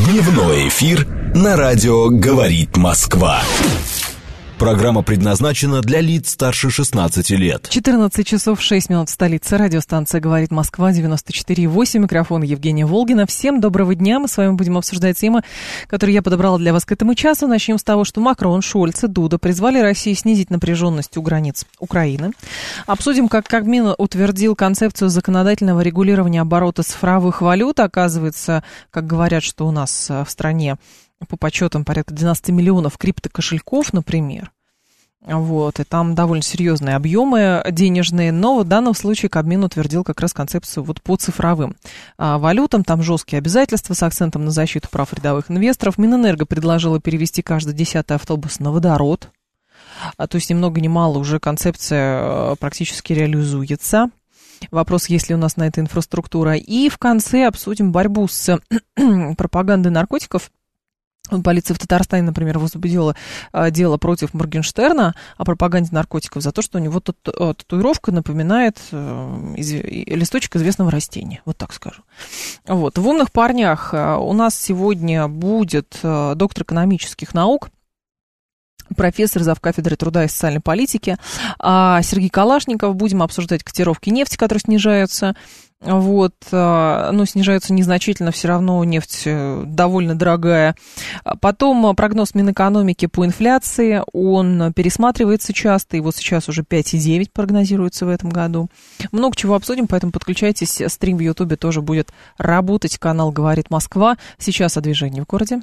Дневной эфир на радио «Говорит Москва». Программа предназначена для лиц старше 16 лет. 14 часов 6 минут в столице. Радиостанция «Говорит Москва», 94,8. Микрофон Евгения Волгина. Всем доброго дня. Мы с вами будем обсуждать темы, которые я подобрала для вас к этому часу. Начнем с того, что Макрон, Шольц и Дуда призвали Россию снизить напряженность у границ Украины. Обсудим, как Кабмин утвердил концепцию законодательного регулирования оборота цифровых валют. Оказывается, как говорят, что у нас в стране по подсчетам порядка 12 миллионов криптокошельков, например. Вот, и там довольно серьезные объемы денежные, но в данном случае Кабмин утвердил как раз концепцию вот по цифровым валютам. Там жесткие обязательства с акцентом на защиту прав рядовых инвесторов. Минэнерго предложила перевести каждый 10-й автобус на водород. То есть ни много ни мало уже концепция практически реализуется. Вопрос, есть ли у нас на это инфраструктура. И в конце обсудим борьбу с пропагандой наркотиков. Полиция в Татарстане, например, возбудила дело против Моргенштерна о пропаганде наркотиков за то, что у него татуировка напоминает листочек известного растения, вот так скажу. Вот. В «Умных парнях» у нас сегодня будет доктор экономических наук, профессор, завкафедры труда и социальной политики Сергей Калашников. Будем обсуждать котировки нефти, которые снижаются. Вот, но снижаются незначительно, все равно нефть довольно дорогая. Потом прогноз Минэкономики по инфляции, он пересматривается часто, и вот сейчас уже 5,9 прогнозируется в этом году. Много чего обсудим, поэтому подключайтесь, стрим в Ютубе тоже будет работать, канал «Говорит Москва». Сейчас о движении в городе.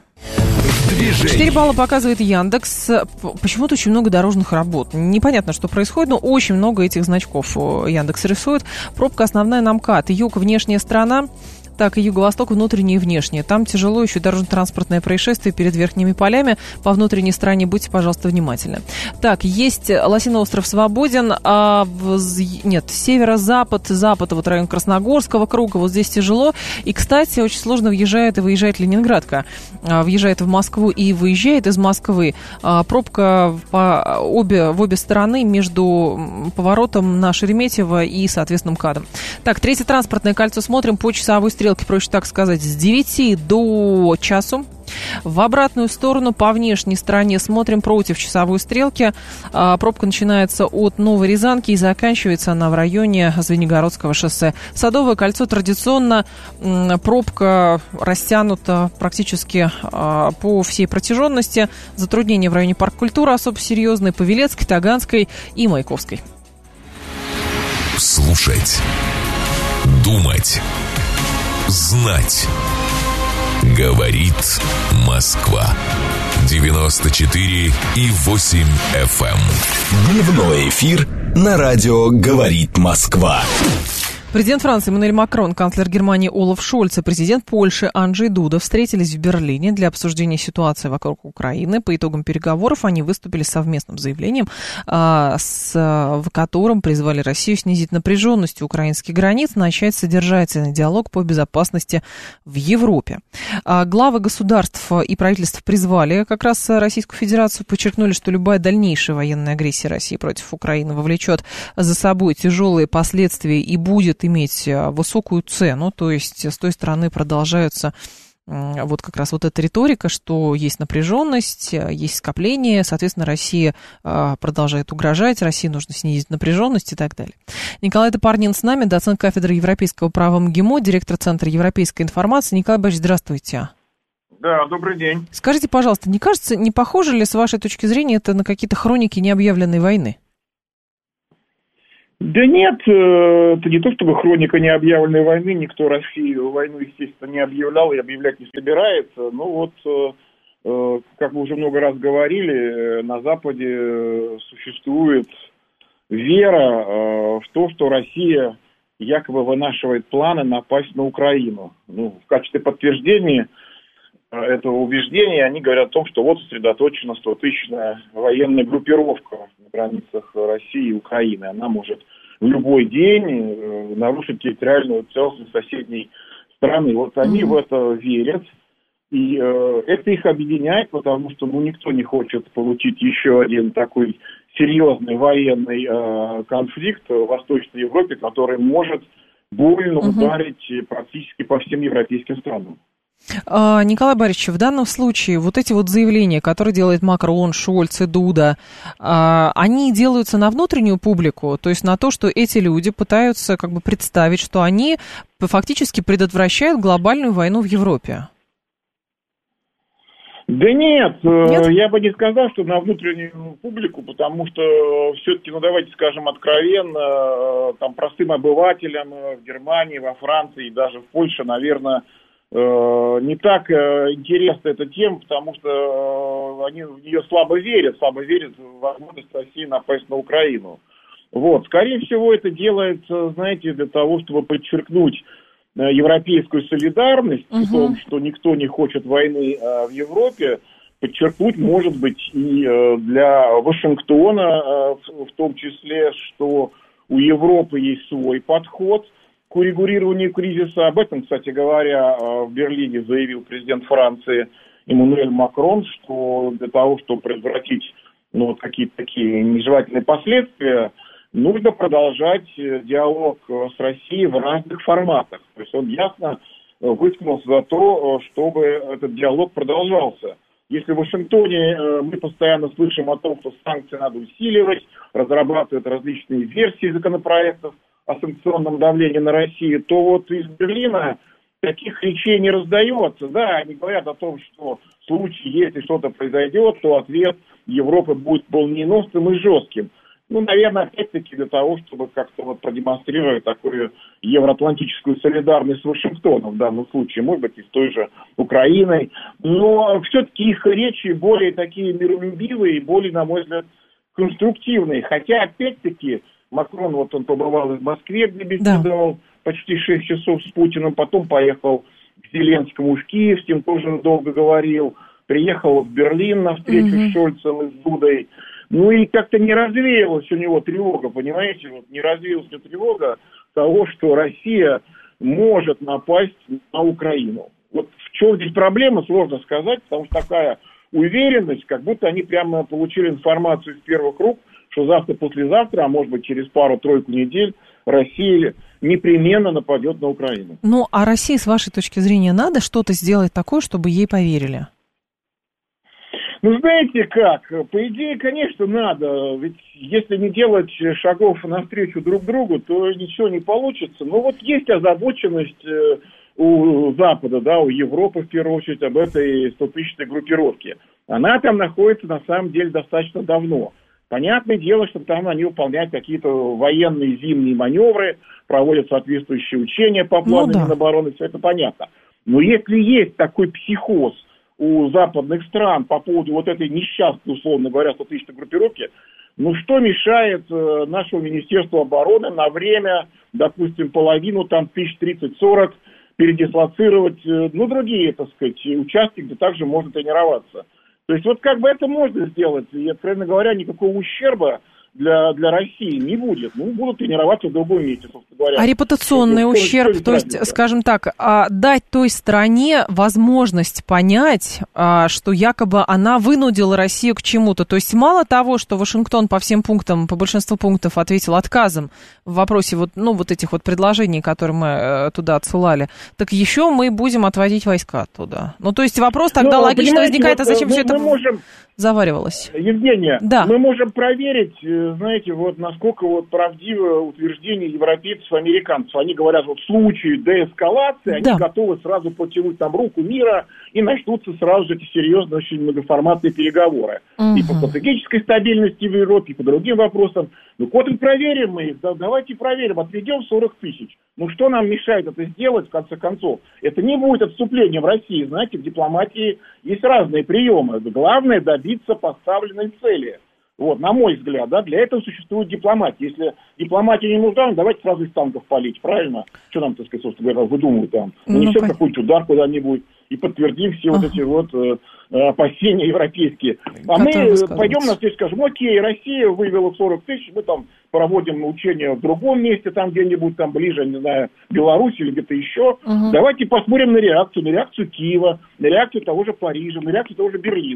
4 балла показывает Яндекс. Почему-то очень много дорожных работ. Непонятно, что происходит, но очень много этих значков Яндекс рисует. Пробка основная на МКАД. Юг, внешняя сторона, так и юго-восток, внутреннее и внешнее. Там тяжело, еще дорожно-транспортное происшествие перед верхними полями. По внутренней стороне будьте, пожалуйста, внимательны. Так, есть Лосиный остров свободен, северо-запад, запад, вот район Красногорского круга, вот здесь тяжело. И, кстати, очень сложно въезжает и выезжает Ленинградка. Въезжает в Москву и выезжает из Москвы. Пробка в обе стороны между поворотом на Шереметьево и, соответственно, МКАДом. Так, третье транспортное кольцо смотрим по часовой стрелке, проще так сказать, с 9 до часу. В обратную сторону по внешней стороне смотрим против часовой стрелки. Пробка начинается от Новой Рязанки и заканчивается она в районе Звенигородского шоссе. Садовое кольцо традиционно, пробка растянута практически по всей протяженности. Затруднения в районе Парк культуры особо серьезные, Павелецкой, Таганской и Маяковской. Слушать, думать, знать. Говорит Москва. 94,8 FM. Дневной эфир на радио «Говорит Москва». Президент Франции Эммануэль Макрон, канцлер Германии Олаф Шольц и президент Польши Анджей Дуда встретились в Берлине для обсуждения ситуации вокруг Украины. По итогам переговоров они выступили с совместным заявлением, в котором призвали Россию снизить напряженность у украинских границ, начать содержательный диалог по безопасности в Европе. Главы государств и правительств призвали как раз Российскую Федерацию, подчеркнули, что любая дальнейшая военная агрессия России против Украины вовлечет за собой тяжелые последствия и будет иметь высокую цену, то есть с той стороны продолжается вот как раз вот эта риторика, что есть напряженность, есть скопление, соответственно, Россия продолжает угрожать, России нужно снизить напряженность и так далее. Николай Топорнин с нами, доцент кафедры европейского права МГИМО, директор Центра европейской информации. Николай Борисович, здравствуйте. Да, добрый день. Скажите, пожалуйста, не кажется, не похоже ли, с вашей точки зрения, это на какие-то хроники необъявленной войны? Да нет, это не то чтобы хроника необъявленной войны, никто Россию войну, естественно, не объявлял и объявлять не собирается. Но вот, как мы уже много раз говорили, на Западе существует вера в то, что Россия якобы вынашивает планы напасть на Украину. Ну, в качестве подтверждения этого убеждения они говорят о том, что вот сосредоточена 100-тысячная военная группировка на границах России и Украины. Она может в любой день нарушить территориальную целостность соседней страны. Вот они в это верят. И это их объединяет, потому что никто не хочет получить еще один такой серьезный военный конфликт в Восточной Европе, который может больно ударить практически по всем европейским странам. Николай Борисович, в данном случае вот эти вот заявления, которые делает Макрон, Шольц и Дуда, они делаются на внутреннюю публику, то есть на то, что эти люди пытаются как бы представить, что они фактически предотвращают глобальную войну в Европе. Да нет, я бы не сказал, что на внутреннюю публику, потому что все-таки, давайте скажем откровенно, там простым обывателям в Германии, во Франции и даже в Польше, наверное, не так интересна эта тема, потому что они в нее слабо верят в возможность России напасть на Украину. Вот, скорее всего, это делается, знаете, для того, чтобы подчеркнуть европейскую солидарность, в том, что никто не хочет войны в Европе, подчеркнуть, может быть, и для Вашингтона, в том числе, что у Европы есть свой подход к урегулированию кризиса. Об этом, кстати говоря, в Берлине заявил президент Франции Эммануэль Макрон, что для того, чтобы предотвратить какие-то такие нежелательные последствия, нужно продолжать диалог с Россией в разных форматах. То есть он ясно высказался за то, чтобы этот диалог продолжался. Если в Вашингтоне мы постоянно слышим о том, что санкции надо усиливать, разрабатывают различные версии законопроектов о санкционном давлении на Россию, то вот из Берлина таких речей не раздается. Да, они говорят о том, что в случае, если что-то произойдет, то ответ Европы будет молниеносным и жестким. Наверное, опять-таки для того, чтобы как-то продемонстрировать такую евроатлантическую солидарность с Вашингтоном в данном случае, может быть, и с той же Украиной. Но все-таки их речи более такие миролюбивые и более, на мой взгляд, конструктивные. Хотя, опять-таки, Макрон, он побывал в Москве, где беседовал почти 6 часов с Путиным, потом поехал к Зеленскому в Киев, с ним тоже долго говорил, приехал в Берлин на встречу с Шольцем и с Дудой. И как-то не развеялась у него тревога, понимаете, не развеялась у него тревога того, что Россия может напасть на Украину. Вот в чем здесь проблема, сложно сказать, потому что такая уверенность, как будто они прямо получили информацию из первых рук, что завтра-послезавтра, а может быть через пару-тройку недель, Россия непременно нападет на Украину. А России, с вашей точки зрения, надо что-то сделать такое, чтобы ей поверили? Знаете как, по идее, конечно, надо, ведь если не делать шагов навстречу друг другу, то ничего не получится. Но вот есть озабоченность у Запада, у Европы, в первую очередь, об этой 100-тысячной группировке. Она там находится, на самом деле, достаточно давно. Понятное дело, что там они выполняют какие-то военные зимние маневры, проводят соответствующие учения по плану Минобороны, все это понятно. Но если есть такой психоз у западных стран по поводу вот этой несчастной, условно говоря, 100-тысячной группировки, что мешает нашему Министерству обороны на время, допустим, половину, там, 1030-40 передислоцировать, другие, так сказать, участки, где также можно тренироваться. То есть это можно сделать, и, откровенно говоря, никакого ущерба для России не будет. Будут тренироваться в другом месте, собственно говоря. А репутационный ущерб, то есть, скажем так, дать той стране возможность понять, что якобы она вынудила Россию к чему-то. То есть мало того, что Вашингтон по всем пунктам, по большинству пунктов ответил отказом в вопросе этих предложений, которые мы туда отсылали, так еще мы будем отводить войска туда. То есть вопрос тогда логично возникает, а зачем все это заваривалось? Евгения, мы можем проверить, знаете, насколько правдиво утверждение европейцев и американцев. Они говорят, в случае деэскалации они готовы сразу протянуть нам руку мира, и начнутся сразу же эти серьезные, очень многоформатные переговоры. И по стратегической стабильности в Европе, и по другим вопросам. Проверим мы их, давайте проверим, отведем 40 тысяч. Что нам мешает это сделать, в конце концов? Это не будет отступлением в России. Знаете, в дипломатии есть разные приемы. Главное добиться поставленной цели. На мой взгляд, для этого существует дипломатия. Если дипломатия не нужна, давайте сразу из танков палить, правильно? Что нам, так сказать, собственно говоря, выдумывают там? Нанесем какой-нибудь удар куда-нибудь и подтвердим все эти опасения европейские. А мы пойдем на встречу, скажем, окей, Россия вывела 40 тысяч, мы там проводим учения в другом месте, там где-нибудь там ближе, не знаю, Беларусь или где-то еще. Давайте посмотрим на реакцию Киева, на реакцию того же Парижа, на реакцию того же Берлина.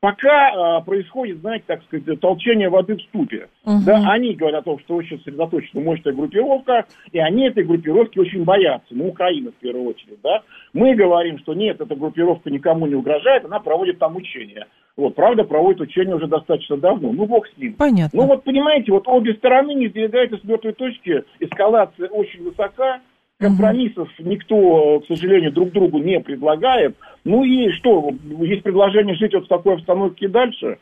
Пока происходит, знаете, так сказать, толчение воды в ступе. Да, они говорят о том, что очень сосредоточена мощная группировка, и они этой группировки очень боятся. Ну, Украина в первую очередь, да. Мы говорим, что нет, эта группировка никому не угрожает, она проводит там учения. Вот, правда, проводит учения уже достаточно давно. Ну, бог с ним. Понятно. Ну, вот, понимаете, вот обе стороны не сдвигаются с мертвой точки, эскалация очень высока, компромиссов никто, к сожалению, друг другу не предлагает. Ну и что, есть предложение жить вот в такой обстановке и дальше?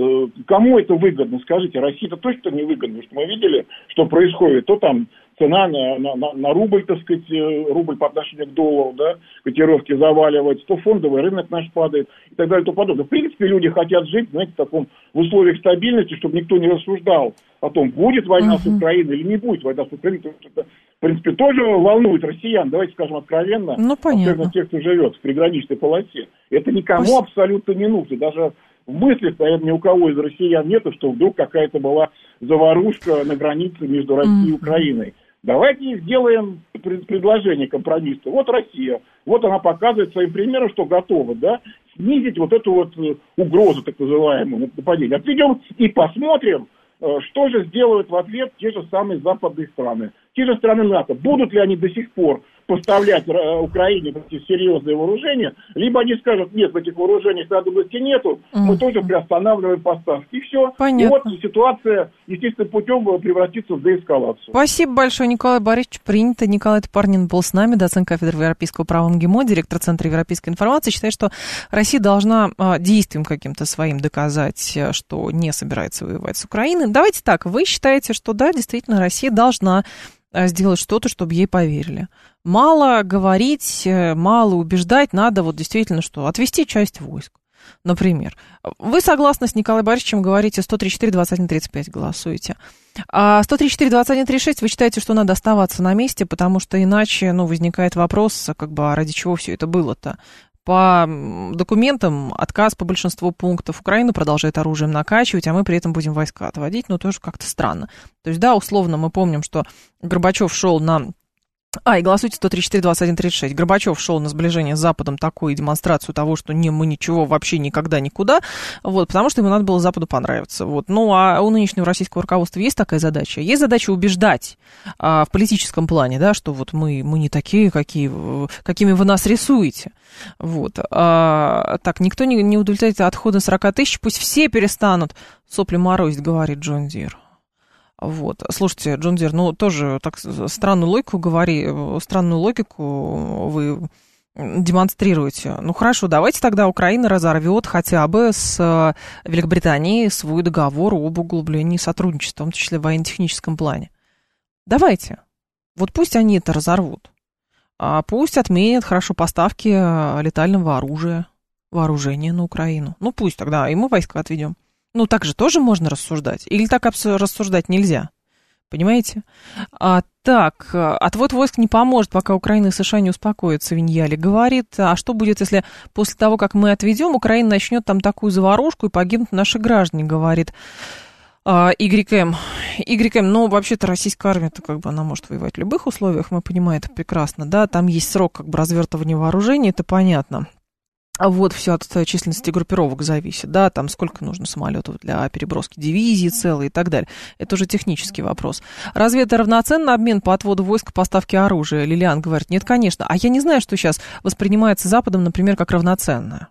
Кому это выгодно, скажите? России-то точно не выгодно, потому что мы видели, что происходит. То там цена на рубль, так сказать, рубль по отношению к доллару, да, котировки заваливаются, то фондовый рынок наш падает и так далее и тому подобное. В принципе, люди хотят жить, знаете, в условиях стабильности, чтобы никто не рассуждал о том, будет война с Украиной или не будет война с Украиной. Это, в принципе, тоже волнует россиян, давайте скажем откровенно, особенно тех, кто живет в приграничной полосе. Это никому абсолютно не нужно, даже в мыслях, наверное, ни у кого из россиян нету, что вдруг какая-то была заварушка на границе между Россией и Украиной. Давайте сделаем предложение компромисса. Вот Россия, вот она показывает своим примером, что готова, да, снизить вот эту вот угрозу, так называемую, нападение. Отведем и посмотрим, что же сделают в ответ те же самые западные страны. Те же страны НАТО. Будут ли они до сих пор поставлять Украине эти серьезные вооружения, либо они скажут, нет, в этих вооружениях надобности нету, мы тоже приостанавливаем поставки. И все. Понятно. И вот ситуация естественным путем превратится в деэскалацию. Спасибо большое, Николай Борисович. Принято. Николай Топорнин был с нами, доцент кафедры европейского права МГИМО, директор Центра европейской информации. Считает, что Россия должна действием каким-то своим доказать, что не собирается воевать с Украиной. Давайте так, вы считаете, что да, действительно, Россия должна сделать что-то, чтобы ей поверили. Мало говорить, мало убеждать, надо вот действительно что? Отвести часть войск, например. Вы согласны с Николаем Борисовичем, говорите 134-21-35 голосуете. А 134-21-36 вы считаете, что надо оставаться на месте, потому что иначе, возникает вопрос, а ради чего все это было-то? По документам отказ по большинству пунктов. Украина продолжает оружием накачивать, а мы при этом будем войска отводить. Тоже как-то странно. То есть, да, условно мы помним, что Горбачев шел на... и голосуйте 134-21-36. Горбачев шел на сближение с Западом, такую демонстрацию того, что мы ничего вообще никогда никуда, потому что ему надо было Западу понравиться. А у нынешнего российского руководства есть такая задача? Есть задача убеждать в политическом плане, да, что мы не такие, какими вы нас рисуете. Так, никто не удовлетворяется отхода 40 тысяч, пусть все перестанут сопли морозить, говорит Джон Дир. Слушайте, Джон Дир, тоже так странную логику вы демонстрируете. Хорошо, давайте тогда Украина разорвет хотя бы с Великобританией свой договор об углублении сотрудничества, в том числе в военно-техническом плане. Давайте. Пусть они это разорвут. Пусть отменят, поставки летального оружия, вооружения на Украину. Пусть тогда и мы войска отведем. Так же тоже можно рассуждать. Или так рассуждать нельзя? Понимаете? Так, отвод войск не поможет, пока Украина и США не успокоятся, Виньяли говорит. А что будет, если после того, как мы отведем, Украина начнет там такую заварушку и погибнут наши граждане, говорит YM. Вообще-то российская армия-то она может воевать в любых условиях, мы понимаем это прекрасно, да, там есть срок развертывания вооружений, это понятно. Все от численности группировок зависит, да, там сколько нужно самолетов для переброски дивизии целой и так далее. Это уже технический вопрос. Разве это равноценно обмен по отводу войск, поставке оружия? Лилиан говорит, нет, конечно. А я не знаю, что сейчас воспринимается Западом, например, как равноценное.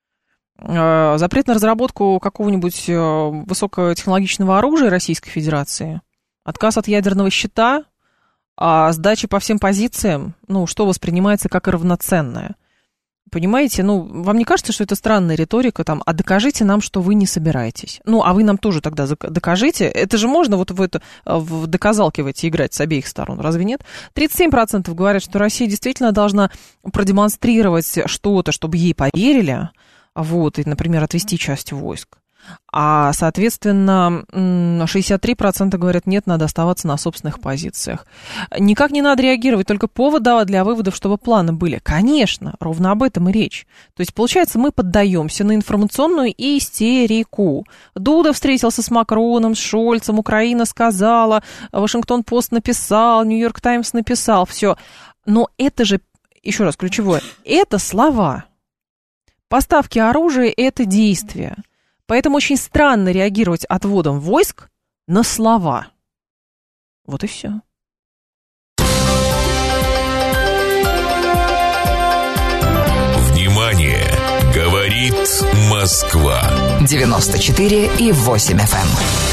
Запрет на разработку какого-нибудь высокотехнологичного оружия Российской Федерации, отказ от ядерного щита, сдача по всем позициям, что воспринимается как равноценное. Понимаете, вам не кажется, что это странная риторика, а докажите нам, что вы не собираетесь. А вы нам тоже тогда докажите. Это же можно в доказалки в эти играть с обеих сторон, разве нет? 37% говорят, что Россия действительно должна продемонстрировать что-то, чтобы ей поверили, и, например, отвести часть войск. А, соответственно, 63% говорят, нет, надо оставаться на собственных позициях. Никак не надо реагировать, только повод давать для выводов, чтобы планы были. Конечно, ровно об этом и речь. То есть, получается, мы поддаемся на информационную истерику. Дуда встретился с Макроном, с Шольцем, Украина сказала, Вашингтон-Пост написал, Нью-Йорк Таймс написал, все. Но это же, еще раз, ключевое, это слова. Поставки оружия – это действия. Поэтому очень странно реагировать отводом войск на слова. Вот и все. Внимание! Говорит Москва. 94,8 FM.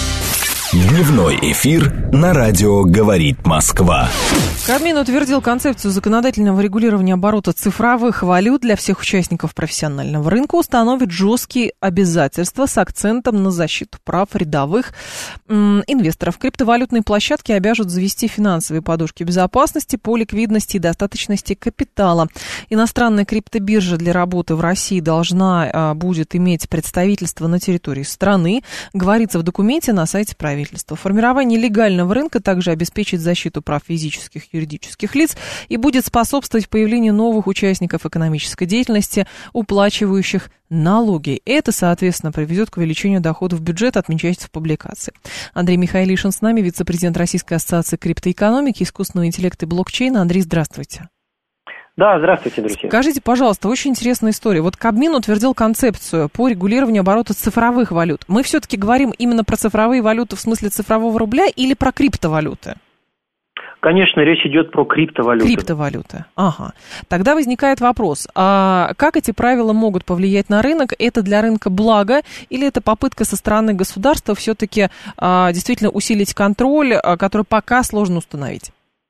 Дневной эфир на радио «Говорит Москва». Кабмин утвердил концепцию законодательного регулирования оборота цифровых валют для всех участников профессионального рынка, установит жесткие обязательства с акцентом на защиту прав рядовых инвесторов. Криптовалютные площадки обяжут завести финансовые подушки безопасности по ликвидности и достаточности капитала. Иностранная криптобиржа для работы в России должна будет иметь представительство на территории страны, говорится в документе на сайте правительства. Формирование легального рынка также обеспечит защиту прав физических и юридических лиц и будет способствовать появлению новых участников экономической деятельности, уплачивающих налоги. Это, соответственно, приведет к увеличению доходов в бюджет, отмечается в публикации. Андрей Михайлишин с нами, вице-президент Российской ассоциации криптоэкономики, искусственного интеллекта и блокчейна. Андрей, здравствуйте. Да, здравствуйте, друзья. Скажите, пожалуйста, очень интересная история. Вот Кабмин утвердил концепцию по регулированию оборота цифровых валют. Мы все-таки говорим именно про цифровые валюты в смысле цифрового рубля или про криптовалюты? Конечно, речь идет про криптовалюты. Криптовалюты, ага. Тогда возникает вопрос, а как эти правила могут повлиять на рынок? Это для рынка благо или это попытка со стороны государства все-таки действительно усилить контроль, который пока сложно установить?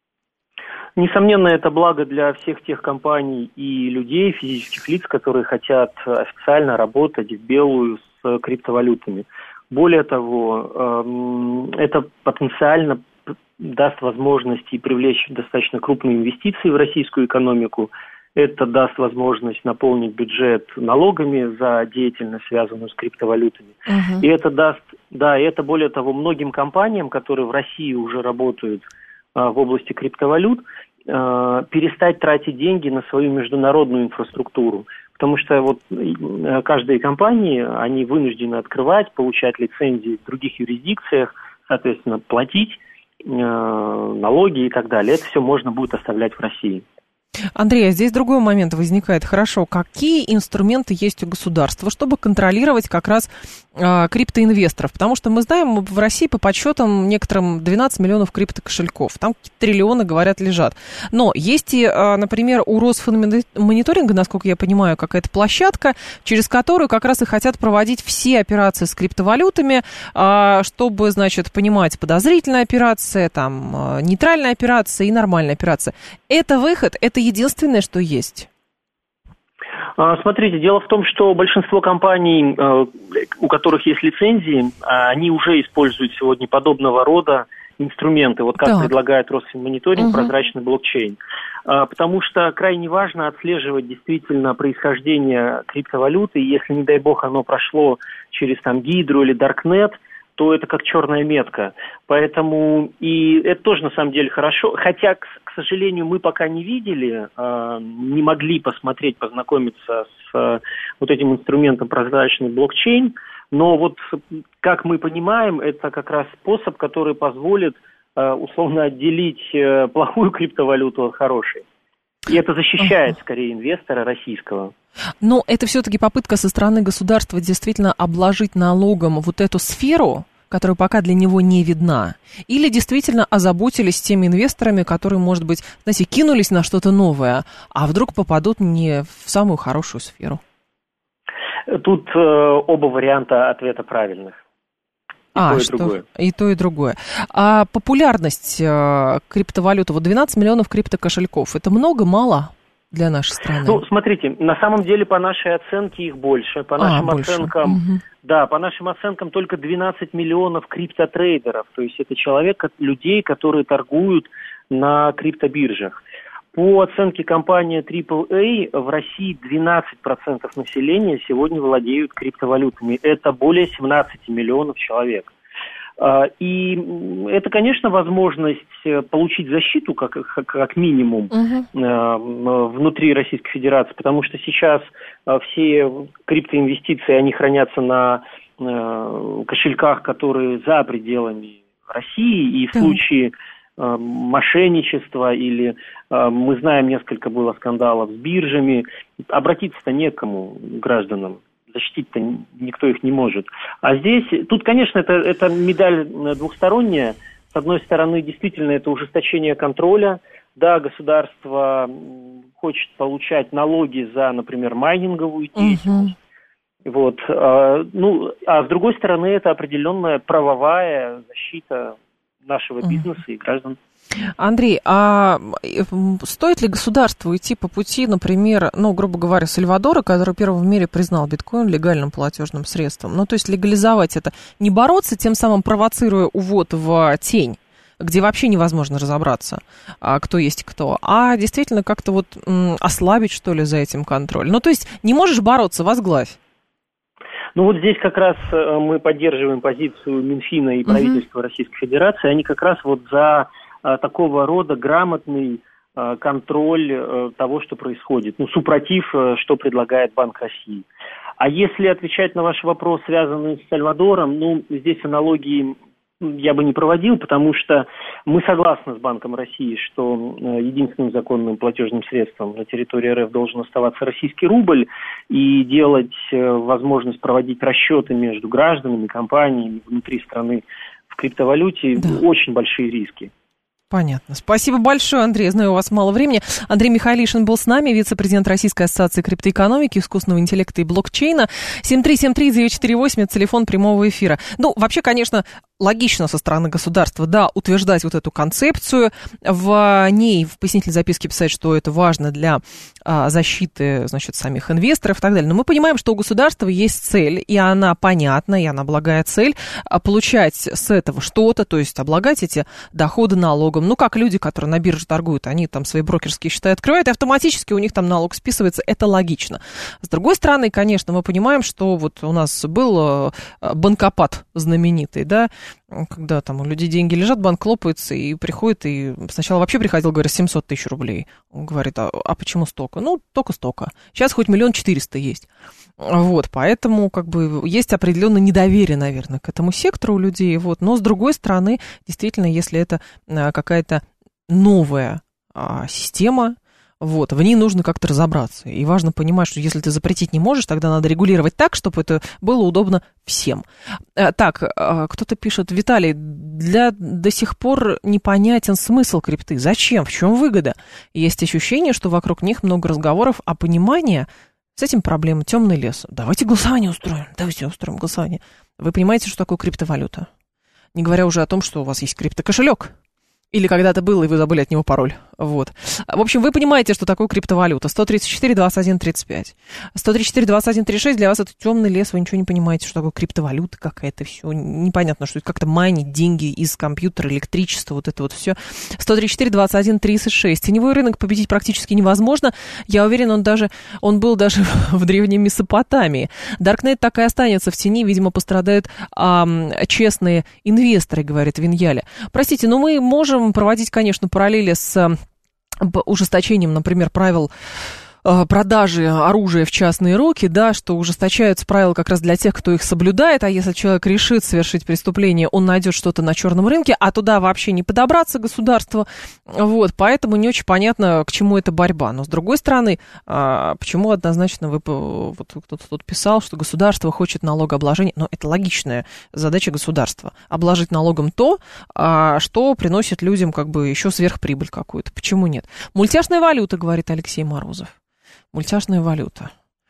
Несомненно, это благо для всех тех компаний и людей, физических лиц, которые хотят официально работать в белую с криптовалютами. Более того, это потенциально даст возможность и привлечь достаточно крупные инвестиции в российскую экономику. Это даст возможность наполнить бюджет налогами за деятельность, связанную с криптовалютами. И это даст, да, и это более того, многим компаниям, которые в России уже работают в области криптовалют, перестать тратить деньги на свою международную инфраструктуру. Потому что вот каждые компании, они вынуждены открывать, получать лицензии в других юрисдикциях, соответственно, платить налоги и так далее. Это все можно будет оставлять в России. Андрей, а здесь другой момент возникает. Хорошо, какие инструменты есть у государства, чтобы контролировать как раз криптоинвесторов? Потому что мы знаем, в России по подсчетам некоторым 12 миллионов криптокошельков. Там триллионы, говорят, лежат. Но есть и, например, у Росфинмониторинга, насколько я понимаю, какая-то площадка, через которую как раз и хотят проводить все операции с криптовалютами, чтобы, значит, понимать подозрительная операция, там, нейтральная операция и нормальная операция. Это выход, это единственное, что есть. Смотрите, дело в том, что большинство компаний, у которых есть лицензии, они уже используют сегодня подобного рода инструменты, вот как предлагает Росфинмониторинг, прозрачный блокчейн. Потому что крайне важно отслеживать действительно происхождение криптовалюты, и если, не дай бог, оно прошло через там Гидру или Даркнет, то это как черная метка. Поэтому и это тоже на самом деле хорошо. Хотя, к сожалению, мы пока не видели, не могли посмотреть, познакомиться с вот этим инструментом прозрачный блокчейн. Но вот, как мы понимаем, это как раз способ, который позволит условно отделить плохую криптовалюту от хорошей. И это защищает, скорее, инвестора российского. Но это все-таки попытка со стороны государства действительно обложить налогом вот эту сферу, которая пока для него не видна? Или действительно озаботились теми инвесторами, которые, может быть, знаете, кинулись на что-то новое, а вдруг попадут не в самую хорошую сферу? Тут оба варианта ответа правильных. И то, и другое. А популярность криптовалюты, вот 12 миллионов криптокошельков, это много, мало для нашей страны? Ну, смотрите, на самом деле, по нашей оценке их больше. По нашим оценкам, да, по нашим оценкам только 12 миллионов криптотрейдеров. То есть это людей, которые торгуют на криптобиржах. По оценке компании AAA, в России 12% населения сегодня владеют криптовалютами. Это более 17 миллионов человек. И это, конечно, возможность получить защиту, как минимум, внутри Российской Федерации, потому что сейчас все криптоинвестиции, они хранятся на кошельках, которые за пределами России, и в случае мошенничества или, мы знаем, несколько было скандалов с биржами, обратиться-то некому гражданам защитить-то никто их не может. А здесь, тут, конечно, это медаль двухсторонняя. С одной стороны, действительно, это ужесточение контроля. Да, государство хочет получать налоги за, например, майнинговую деятельность. Вот. Ну, а с другой стороны, это определенная правовая защита нашего бизнеса и граждан. Андрей, а стоит ли государству идти по пути, например, грубо говоря, Сальвадора, который первым в мире признал биткоин легальным платежным средством? Ну, то есть легализовать это, не бороться, тем самым провоцируя увод в тень, где вообще невозможно разобраться, кто есть кто, а действительно как-то вот ослабить, что ли, за этим контроль. Ну, то есть не можешь бороться, возглавь. Ну вот здесь как раз мы поддерживаем позицию Минфина и правительства Российской Федерации. Они как раз вот за такого рода грамотный контроль того, что происходит. Ну, супротив, что предлагает Банк России. А если отвечать на ваш вопрос, связанный с Сальвадором, здесь аналогии я бы не проводил, потому что мы согласны с Банком России, что единственным законным платежным средством на территории РФ должен оставаться российский рубль, и делать возможность проводить расчеты между гражданами, компаниями внутри страны в криптовалюте очень большие риски. Понятно. Спасибо большое, Андрей. Знаю, у вас мало времени. Андрей Михайлишин был с нами, вице-президент Российской ассоциации криптоэкономики, искусственного интеллекта и блокчейна. 7373948, это телефон прямого эфира. Вообще, конечно, логично со стороны государства, утверждать вот эту концепцию, в ней в пояснительной записке писать, что это важно для защиты, самих инвесторов и так далее. Но мы понимаем, что у государства есть цель, и она понятна, и она благая цель, получать с этого что-то, то есть облагать эти доходы налогом. Как люди, которые на бирже торгуют, они там свои брокерские счета открывают, и автоматически у них там налог списывается, это логично. С другой стороны, конечно, мы понимаем, что вот у нас был банкопад знаменитый, когда там у людей деньги лежат, банк лопается, и приходит, и сначала вообще приходил, говорит, 700 тысяч рублей. Он говорит, а почему столько? Только столько. Сейчас хоть 1 400 000 есть. Вот, поэтому есть определенное недоверие, наверное, к этому сектору у людей. Вот. Но, с другой стороны, действительно, если это какая-то новая система, в ней нужно как-то разобраться. И важно понимать, что если ты запретить не можешь, тогда надо регулировать так, чтобы это было удобно всем. Так, кто-то пишет, Виталий, до сих пор непонятен смысл крипты. Зачем? В чем выгода? Есть ощущение, что вокруг них много разговоров, а понимание с этим проблема темный лес. Давайте голосование устроим. Давайте устроим голосование. Вы понимаете, что такое криптовалюта? Не говоря уже о том, что у вас есть криптокошелек. Или когда-то было, и вы забыли от него пароль. Вот. В общем, вы понимаете, что такое криптовалюта. 134-21-35. 134-21-36, для вас это темный лес, вы ничего не понимаете, что такое криптовалюта какая-то, все непонятно, что это как-то майнить деньги из компьютера, электричество, вот это вот все. 134-21-36. Теневой рынок победить практически невозможно. Я уверен, он был даже в древней Месопотамии. Даркнет так и останется в тени, видимо, пострадают честные инвесторы, говорит Виньяля. Простите, но мы можем проводить, конечно, параллели с ужесточением, например, правил продажи оружия в частные руки, что ужесточаются правила как раз для тех, кто их соблюдает, а если человек решит совершить преступление, он найдет что-то на черном рынке, а туда вообще не подобраться государству, поэтому не очень понятно, к чему эта борьба. Но, с другой стороны, почему однозначно кто-то тут писал, что государство хочет налогообложение, но это логичная задача государства, обложить налогом то, что приносит людям еще сверхприбыль какую-то. Почему нет? Мультяшная валюта, говорит Алексей Морозов. Мультяшная валюта.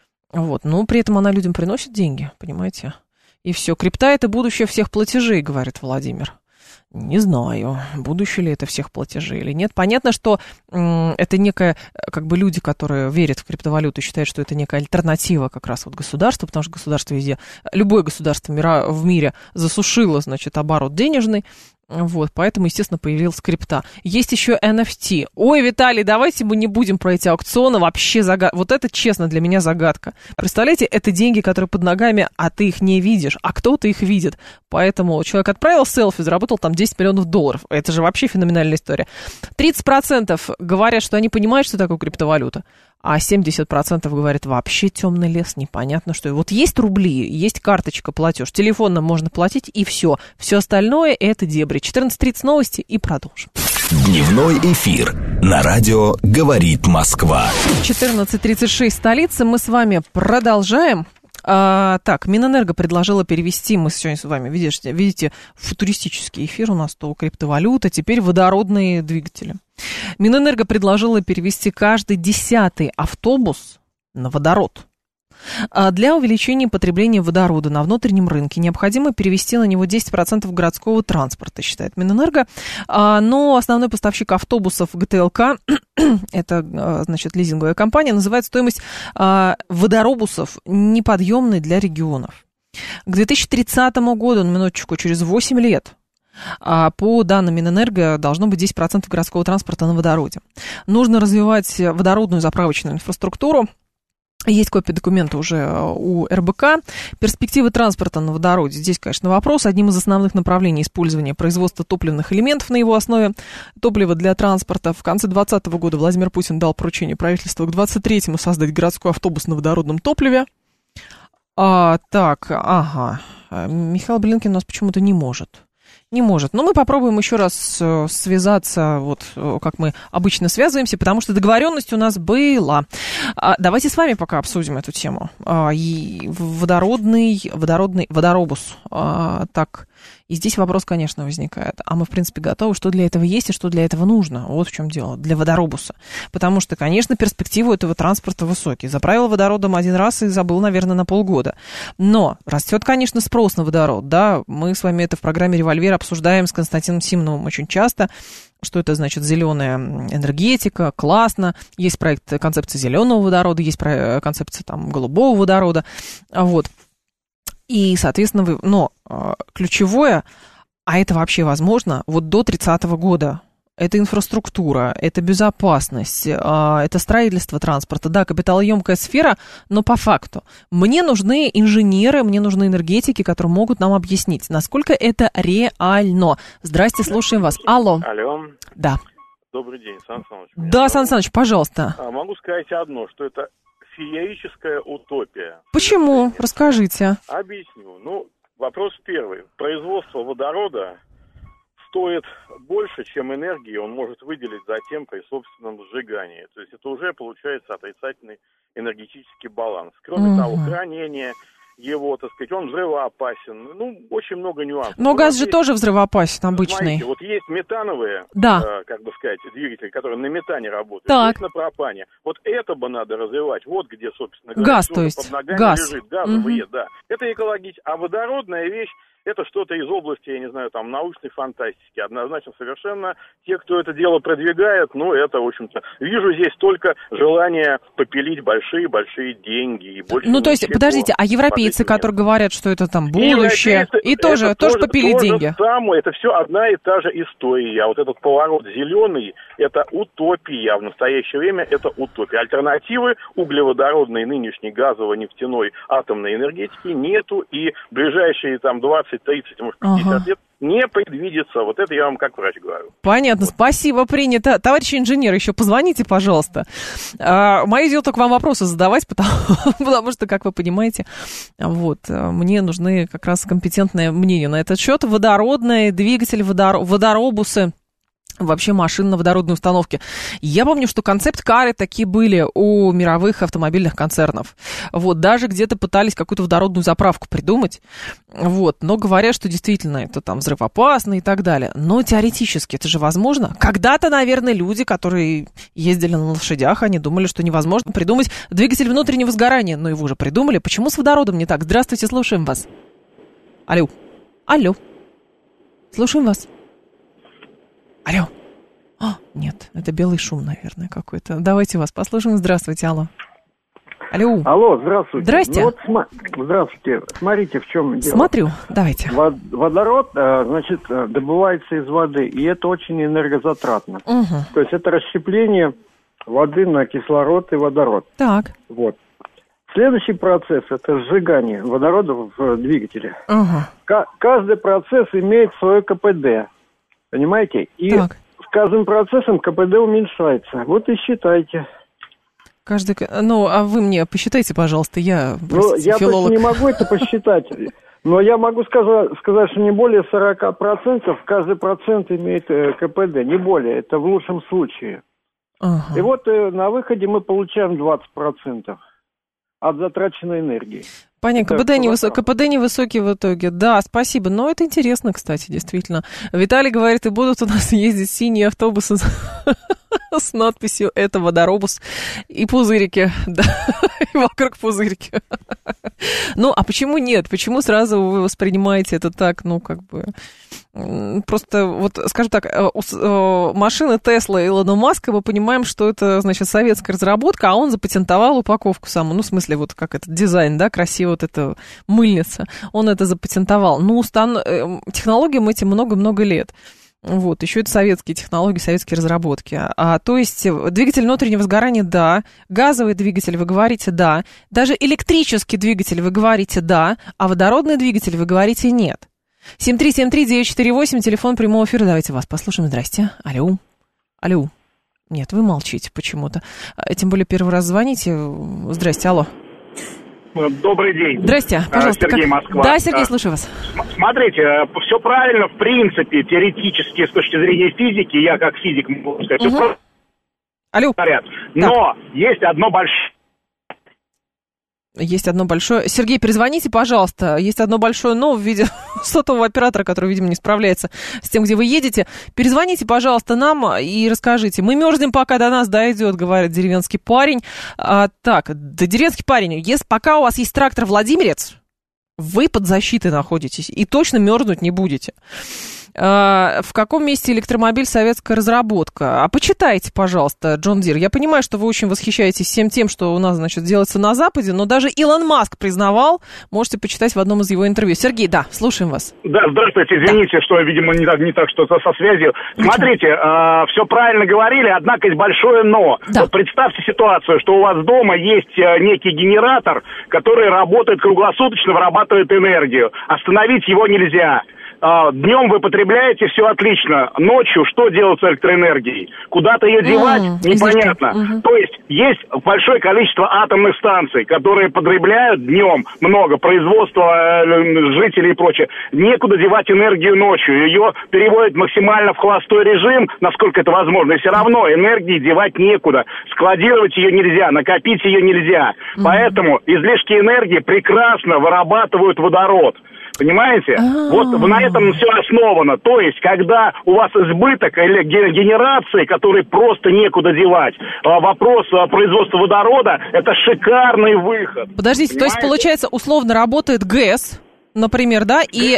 Но при этом она людям приносит деньги, понимаете? И все. Крипта – это будущее всех платежей, говорит Владимир. Не знаю, будущее ли это всех платежей или нет. Понятно, что это некая, люди, которые верят в криптовалюту, считают, что это некая альтернатива как раз государству, потому что государство везде, любое государство в мире засушило, оборот денежный. Поэтому, естественно, появилась крипта. Есть еще NFT. Ой, Виталий, давайте мы не будем про эти аукционы. Вообще загадка. Вот это, честно, для меня загадка. Представляете, это деньги, которые под ногами, а ты их не видишь, а кто-то их видит. Поэтому человек отправил селфи, заработал там $10 миллионов. Это же вообще феноменальная история. 30% говорят, что они понимают, что такое криптовалюта, а 70% говорят, вообще темный лес, непонятно что. Вот есть рубли, есть карточка, платеж, телефоном можно платить, и все. Все остальное – это дебри. 14:30 новости и продолжим. Дневной эфир на радио «Говорит Москва». 14:36 столица. Мы с вами продолжаем. Так, Минэнерго предложила перевести, мы сегодня с вами, видите, футуристический эфир у нас, то криптовалюта, теперь водородные двигатели. Минэнерго предложила перевести каждый 10-й автобус на водород. Для увеличения потребления водорода на внутреннем рынке необходимо перевести на него 10% городского транспорта, считает Минэнерго. Но основной поставщик автобусов ГТЛК, это, значит, лизинговая компания, называет стоимость водоробусов неподъемной для регионов. К 2030 году, на минуточку, через 8 лет, по данным Минэнерго, должно быть 10% городского транспорта на водороде. Нужно развивать водородную заправочную инфраструктуру. Есть копия документа уже у РБК. Перспективы транспорта на водороде. Здесь, конечно, вопрос. Одним из основных направлений использования производства топливных элементов на его основе топлива для транспорта. В конце 2020 года Владимир Путин дал поручение правительству к 2023-му создать городской автобус на водородном топливе. Михаил Блинкин у нас почему-то не может. Но мы попробуем еще раз связаться, вот как мы обычно связываемся, потому что договоренность у нас была. Давайте с вами пока обсудим эту тему. Водоробус. Так, и здесь вопрос, конечно, возникает. А мы, в принципе, готовы, что для этого есть и что для этого нужно? Вот в чем дело, для водоробуса. Потому что, конечно, перспективы этого транспорта высокие. Заправил водородом один раз и забыл, наверное, на полгода. Но растет, конечно, спрос на водород, да. Мы с вами это в программе «Револьвер» обсуждаем с Константином Симоновым очень часто. Что это значит зеленая энергетика, классно. Есть проект концепции зеленого водорода, есть концепция там голубого водорода. Вот. И, соответственно, но ключевое, а это вообще возможно, вот до 30-го года. Это инфраструктура, это безопасность, это строительство транспорта. Да, капиталоемкая сфера, но по факту. Мне нужны инженеры, мне нужны энергетики, которые могут нам объяснить, насколько это реально. Здрасте, слушаем вас. Алло. Да. Добрый день, Сан Саныч. Да, Сан Саныч, пожалуйста. Могу сказать одно, что это феерическая утопия. Почему? Расскажите. Объясню. Вопрос первый. Производство водорода стоит больше, чем энергии он может выделить затем при собственном сжигании. То есть это уже получается отрицательный энергетический баланс. Кроме того, хранение его, так сказать, он взрывоопасен. Очень много нюансов. Но газ же тоже взрывоопасен обычный. Смотрите, вот есть метановые, двигатели, которые на метане работают, есть на пропане. Вот это бы надо развивать. Вот где, собственно говоря, газ, то есть под ногами газ. лежит. Газовый, да. Это экологично. А водородная вещь, это что-то из области, я не знаю, там, научной фантастики. Однозначно совершенно. Те, кто это дело продвигает, это, в общем-то, вижу здесь только желание попилить большие-большие деньги. И больше то есть, подождите, а европейцы, которые говорят, что это там будущее, и тоже попилить деньги? Это все одна и та же история. А вот этот поворот зеленый, это утопия. В настоящее время это утопия. Альтернативы углеводородной, нынешней газово-нефтяной атомной энергетики нету. И ближайшие там 20, 30, может, 50 лет не предвидится. Вот это я вам как врач говорю. Понятно, спасибо, принято. Товарищи инженеры, еще позвоните, пожалуйста. Мое дело только вам вопросы задавать, потому что, как вы понимаете, мне нужны как раз компетентное мнение на этот счет. Водородные двигатели, водоробусы. Вообще машин на водородной установке. Я помню, что концепт-кары такие были у мировых автомобильных концернов. Даже где-то пытались какую-то водородную заправку придумать. Но говорят, что действительно это там взрывоопасно и так далее. Но теоретически это же возможно. Когда-то, наверное, люди, которые ездили на лошадях, они думали, что невозможно придумать двигатель внутреннего сгорания. Но его же придумали. Почему с водородом не так? Здравствуйте, слушаем вас. Алло. Слушаем вас. Алло. Нет, это белый шум, наверное, какой-то. Давайте вас послушаем. Здравствуйте, алло. Алло, здравствуйте. Здрасте. Здравствуйте. Смотрите, в чем дело. Смотрю, давайте. Водород, добывается из воды, и это очень энергозатратно. То есть это расщепление воды на кислород и водород. Так. Следующий процесс – это сжигание водорода в двигателе. Каждый процесс имеет свое КПД. Понимаете? И с каждым процессом КПД уменьшается. Вот и считайте. А вы мне посчитайте, пожалуйста, я Я филолог. не могу это посчитать. Но я могу сказать, что не более 40% каждый процент имеет КПД. Не более. Это в лучшем случае. И на выходе мы получаем 20%. от затраченной энергии. Понятно, КПД невысокий в итоге. Да, спасибо. Но это интересно, кстати, действительно. Виталий говорит, и будут у нас ездить синие автобусы с надписью «Это водоробус» и пузырики. Да, и вокруг пузырики. Ну, а почему нет? Почему сразу вы воспринимаете это так, ну, как бы... Просто, вот, скажем так, машины Тесла Илона Маска, мы понимаем, что это, значит, советская разработка, а он запатентовал упаковку саму, ну, в смысле, вот как этот дизайн, да, красиво вот эта мыльница, он это запатентовал. Ну, технологиям этим много-много лет. Вот, еще это советские технологии, советские разработки. То есть двигатель внутреннего сгорания, да, газовый двигатель, вы говорите, да, даже электрический двигатель, вы говорите, да, а водородный двигатель, вы говорите, нет. 7373948, телефон прямого эфира. Давайте вас послушаем. Здрасте. Алло. Нет, вы молчите почему-то. Тем более первый раз звоните. Здрасте, алло. Добрый день. Здрасте, пожалуйста. Сергей, Москва. Да, Сергей, слушаю вас. Смотрите, все правильно, в принципе, теоретически, с точки зрения физики, я как физик могу сказать, все Алло. говорят. Но есть одно большое... Есть одно большое... Сергей, перезвоните, пожалуйста. Есть одно большое «но» в виде сотового оператора, который, видимо, не справляется с тем, где вы едете. Перезвоните, пожалуйста, нам и расскажите. Мы мерзнем, пока до нас дойдет, говорит деревенский парень. Деревенский парень, пока у вас есть трактор «Владимирец», вы под защитой находитесь и точно мерзнуть не будете. В каком месте электромобиль советская разработка? А почитайте, пожалуйста, Джон Дир. Я понимаю, что вы очень восхищаетесь всем тем, что у нас, значит, делается на Западе, но даже Илон Маск признавал, можете почитать в одном из его интервью. Сергей, да, слушаем вас. Да, здравствуйте, извините, что, видимо, не так что-то со связью. Смотрите, все правильно говорили, однако есть большое «но». Да. Вот представьте ситуацию, что у вас дома есть некий генератор, который работает круглосуточно, вырабатывает энергию. Остановить его нельзя. Днем вы потребляете, все отлично. Ночью что делать с электроэнергией? Куда-то ее девать? Непонятно. То есть большое количество атомных станций, которые потребляют днем много, производства жителей и прочее. Некуда девать энергию ночью. Ее переводят максимально в холостой режим, насколько это возможно. И все равно энергии девать некуда. Складировать ее нельзя, накопить ее нельзя. Поэтому излишки энергии прекрасно вырабатывают водород. Понимаете? Вот на этом все основано. То есть, когда у вас избыток или генерации, которые просто некуда девать, вопрос производства водорода – это шикарный выход. Подождите, понимаете? То есть, получается, условно работает ГЭС, например, да, и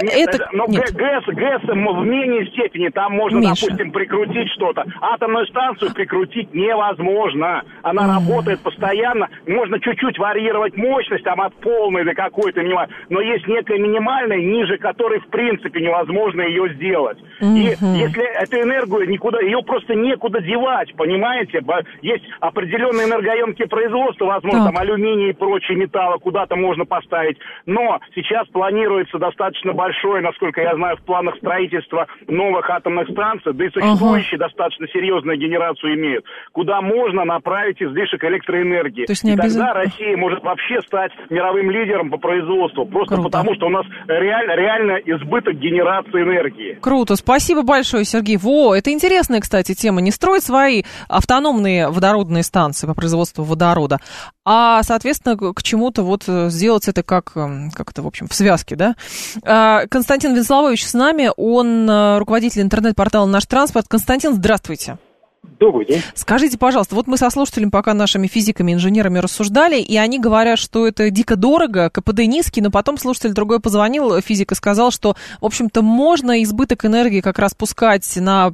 ГЭС в меньшей степени, там можно, допустим, прикрутить что-то. Атомную станцию прикрутить невозможно. Она работает постоянно. Можно чуть-чуть варьировать мощность, там, от полной до какой-то, но есть некая минимальная, ниже которой, в принципе, невозможно ее сделать. И если эту энергию ее просто некуда девать, понимаете? Есть определенные энергоемкие производства, возможно, там алюминий и прочие металлы куда-то можно поставить. Но сейчас планируется достаточно большое, насколько я знаю, в планах строительства новых атомных станций, да и существующие достаточно серьезную генерацию имеют, куда можно направить излишек электроэнергии. И тогда Россия может вообще стать мировым лидером по производству, просто потому что у нас реально избыток генерации энергии. Круто, спасибо большое, Сергей. Это интересная, кстати, тема. Не строить свои автономные водородные станции по производству водорода, а, соответственно, к чему-то сделать это как это, в общем, в связке, да? Константин Венславович с нами, он руководитель интернет-портала «Наш транспорт». Константин, здравствуйте. Добрый день. Скажите, пожалуйста, мы со слушателями, пока нашими физиками, инженерами рассуждали, и они говорят, что это дико дорого, КПД низкий, но потом слушатель другой позвонил, физик, и сказал, что, в общем-то, можно избыток энергии как раз пускать на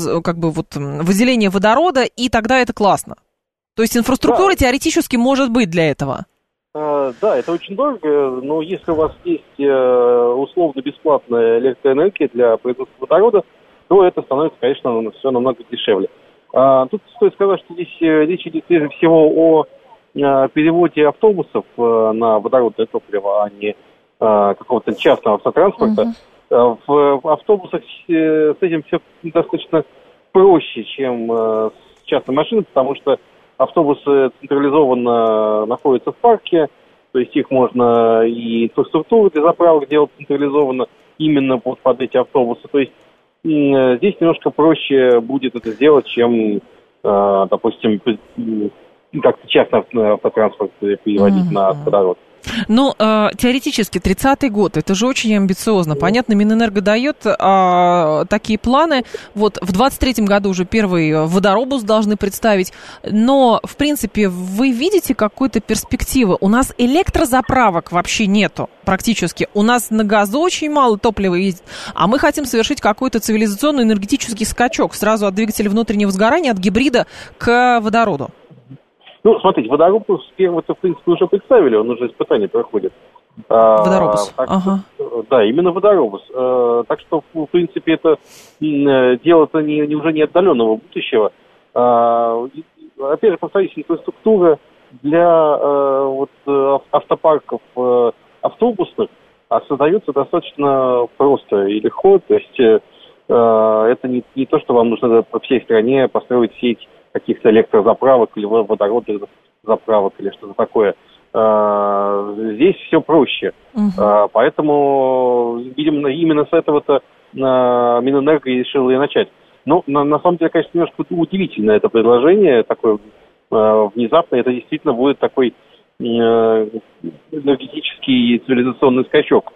выделение водорода, и тогда это классно. То есть инфраструктура теоретически может быть для этого. Да, это очень дорого, но если у вас есть условно бесплатная электроэнергия для производства водорода, то это становится, конечно, все намного дешевле. Тут стоит сказать, что здесь речь идет прежде всего о переводе автобусов на водородное топливо, а не какого-то частного автотранспорта. В автобусах с этим все достаточно проще, чем с частной машиной, потому что автобусы централизованно находятся в парке, то есть их можно и инфраструктуру для заправок делать централизованно именно под эти автобусы. То есть здесь немножко проще будет это сделать, чем, допустим, как-то частный автотранспорт переводить на водород. Ну, теоретически, 30-й год, это же очень амбициозно. Понятно, Минэнерго дает такие планы. Вот в 23-м году уже первый водоробус должны представить. Но, в принципе, вы видите какую-то перспективу? У нас электрозаправок вообще нету практически. У нас на газу очень мало топлива ездит. А мы хотим совершить какой-то цивилизационный энергетический скачок. Сразу от двигателя внутреннего сгорания, от гибрида к водороду. Ну, смотрите, водоробус первый-то, в принципе, уже представили, он уже испытания проходит. Водоробус, ага. Да, именно водоробус. Так что, в принципе, это дело-то уже не отдаленного будущего. Опять же, повторюсь, инфраструктура для автопарков автобусных создается достаточно просто и легко. То есть это не то, что вам нужно по всей стране построить сеть каких-то электрозаправок или водородных заправок или что-то такое. Здесь все проще. Поэтому, видимо, именно с этого-то Минэнерго решил и начать. Но на самом деле, конечно, немножко удивительно это предложение, такое внезапно. Это действительно будет такой энергетический и цивилизационный скачок.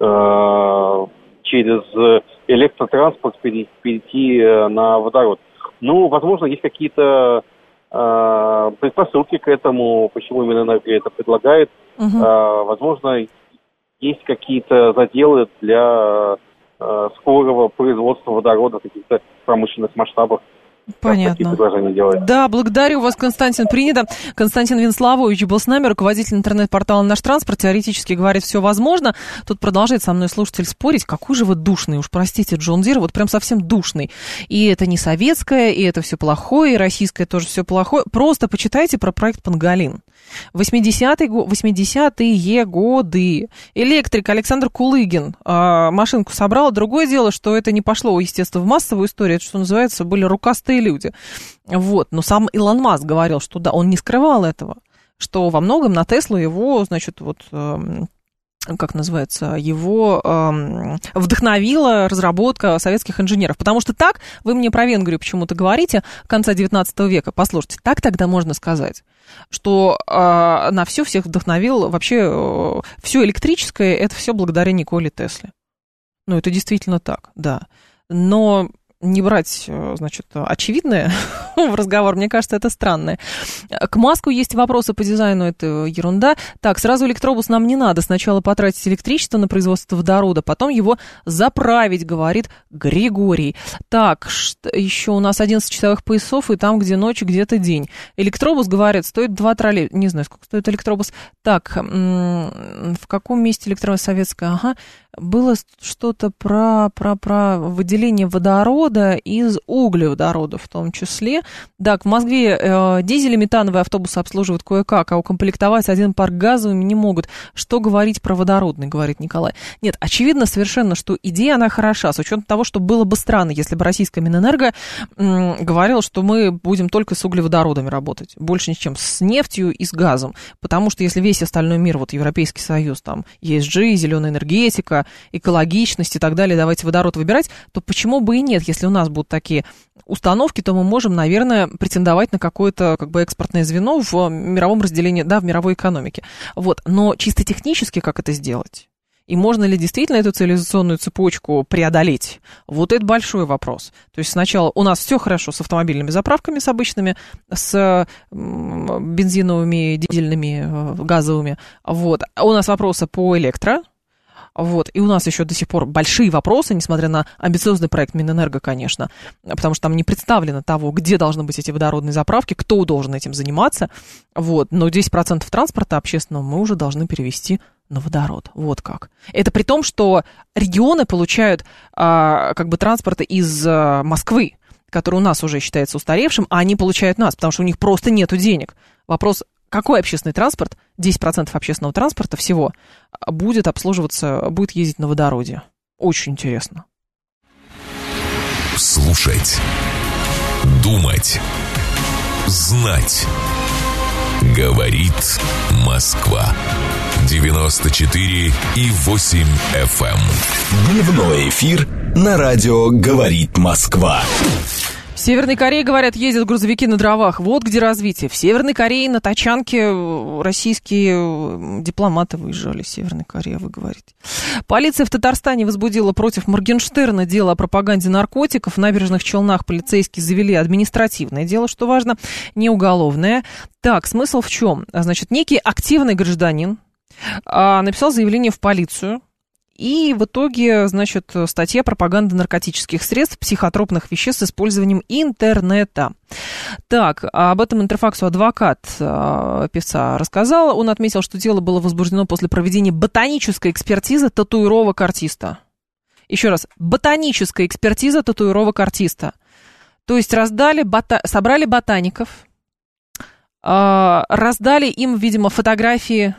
Через электротранспорт перейти на водород. Ну, возможно, есть какие-то предпосылки к этому, почему Минэнерго это предлагает. Возможно, есть какие-то заделы для скорого производства водорода в каких-то промышленных масштабах. Понятно. Да, благодарю вас, Константин. Принято. Константин Венславович был с нами, руководитель интернет-портала «Наш транспорт». Теоретически говорит, все возможно. Тут продолжает со мной слушатель спорить. Какой же вы душный, уж простите, Джон Дир, вот прям совсем душный. И это не советское, и это все плохое, и российское тоже все плохое. Просто почитайте про проект «Панголин». 80-е годы. Электрик Александр Кулыгин машинку собрал. Другое дело, что это не пошло, естественно, в массовую историю. Это, что называется, были рукастые люди. Вот. Но сам Илон Маск говорил, что да, он не скрывал этого. Что во многом на Теслу его, значит, вот... как называется, его вдохновила разработка советских инженеров. Потому что так, вы мне про Венгрию почему-то говорите, конца 19 века, послушайте, так тогда можно сказать, что на все всех вдохновил вообще все электрическое, это все благодаря Николе Тесле. Ну, это действительно так, да. Но не брать, значит, очевидное в разговор, мне кажется, это странное. К Маску есть вопросы по дизайну, это ерунда. Так, сразу электробус нам не надо. Сначала потратить электричество на производство водорода, потом его заправить, говорит Григорий. Так, еще у нас 11 часовых поясов, и там, где ночь, где-то день. Электробус, говорят, стоит 2 троллейбуса. Не знаю, сколько стоит электробус. Так, в каком месте электробус советская? Ага. Было что-то про выделение водорода из углеводорода в том числе. Так, в Москве дизель-метановые автобусы обслуживают кое-как, а укомплектовать один парк газовыми не могут. Что говорить про водородный, говорит Николай. Нет, очевидно совершенно, что идея, она хороша, с учетом того, что было бы странно, если бы российская Минэнерго говорила, что мы будем только с углеводородами работать, больше ни с чем, с нефтью и с газом. Потому что если весь остальной мир, вот Европейский Союз, там, ESG, зеленая энергетика, экологичность и так далее, давайте водород выбирать, то почему бы и нет? Если у нас будут такие установки, то мы можем, наверное, претендовать на какое-то как бы экспортное звено в мировом разделении, да, в мировой экономике. Вот. Но чисто технически как это сделать? И можно ли действительно эту цивилизационную цепочку преодолеть? Вот это большой вопрос. То есть сначала у нас все хорошо с автомобильными заправками, с обычными, с бензиновыми, дизельными, газовыми. Вот. У нас вопросы по электро. Вот, и у нас еще до сих пор большие вопросы, несмотря на амбициозный проект Минэнерго, конечно, потому что там не представлено того, где должны быть эти водородные заправки, кто должен этим заниматься, вот, но 10% транспорта общественного мы уже должны перевести на водород, вот как. Это при том, что регионы получают как бы транспорт из Москвы, который у нас уже считается устаревшим, а они получают нас, потому что у них просто нету денег. Вопрос: какой общественный транспорт, 10% общественного транспорта всего, будет обслуживаться, будет ездить на водороде? Очень интересно. Слушать, думать, знать. Говорит Москва. 94,8 FM. Дневной эфир на радио «Говорит Москва». В Северной Корее, говорят, ездят грузовики на дровах. Вот где развитие. В Северной Корее на тачанке российские дипломаты выезжали. Северная Корея, вы говорите. Полиция в Татарстане возбудила против Моргенштерна дело о пропаганде наркотиков. В Набережных Челнах полицейские завели административное дело, что важно, не уголовное. Так, смысл в чем? Значит, некий активный гражданин написал заявление в полицию. И в итоге, значит, статья «Пропаганда наркотических средств, психотропных веществ с использованием интернета». Так, об этом Интерфаксу адвокат певца рассказал. Он отметил, что дело было возбуждено после проведения ботанической экспертизы татуировок артиста. Еще раз, ботаническая экспертиза татуировок артиста. То есть собрали ботаников, раздали им, видимо, фотографии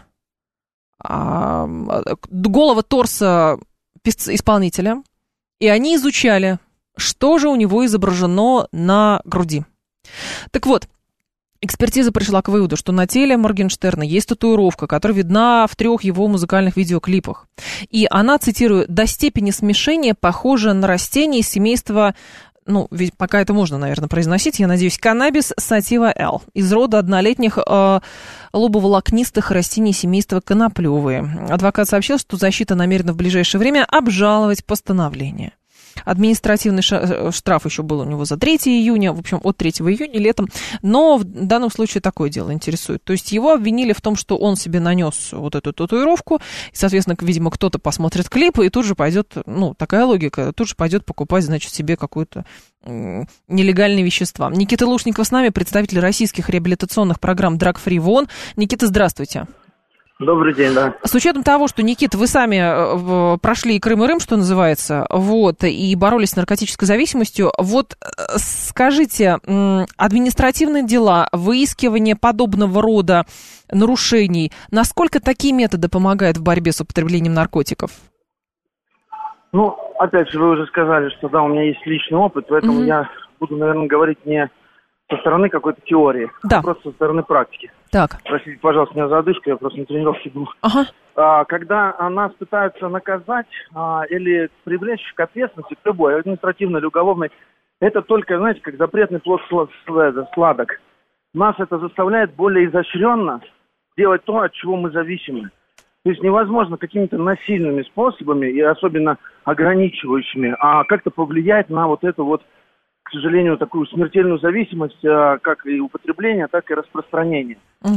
голого торса исполнителя, и они изучали, что же у него изображено на груди. Так вот, экспертиза пришла к выводу, что на теле Моргенштерна есть татуировка, которая видна в 3 его музыкальных видеоклипах. И она, цитирую, «до степени смешения похожа на растение из семейства», ну, ведь пока это можно, наверное, произносить, я надеюсь, каннабис сатива L, из рода однолетних лобоволокнистых растений семейства коноплевые. Адвокат сообщил, что защита намерена в ближайшее время обжаловать постановление. Административный штраф еще был у него за 3 июня, в общем, от 3 июня летом, но в данном случае такое дело интересует. То есть его обвинили в том, что он себе нанес вот эту татуировку, и, соответственно, видимо, кто-то посмотрит клип и тут же пойдет, ну, такая логика, тут же пойдет покупать, значит, себе какую-то нелегальные вещества. Никита Лушников с нами, представитель российских реабилитационных программ Drug Free ВОН. Никита, здравствуйте. Добрый день, да. С учетом того, что, Никита, вы сами прошли и Крым, и Рым, что называется, вот, и боролись с наркотической зависимостью, вот скажите, административные дела, выискивание подобного рода нарушений, насколько такие методы помогают в борьбе с употреблением наркотиков? Ну, опять же, вы уже сказали, что да, у меня есть личный опыт, поэтому я буду, наверное, говорить не со стороны какой-то теории, а просто со стороны практики. Так. Простите, пожалуйста, меня за одышку, я просто на тренировке был. Когда нас пытаются наказать или привлечь к ответственности, к любой, административной или уголовной, это только, знаете, как запретный плод сладок. Нас это заставляет более изощренно делать то, от чего мы зависимы. То есть невозможно какими-то насильными способами, и особенно ограничивающими, как-то повлиять на вот эту вот, к сожалению, такую смертельную зависимость, как и употребления, так и распространения.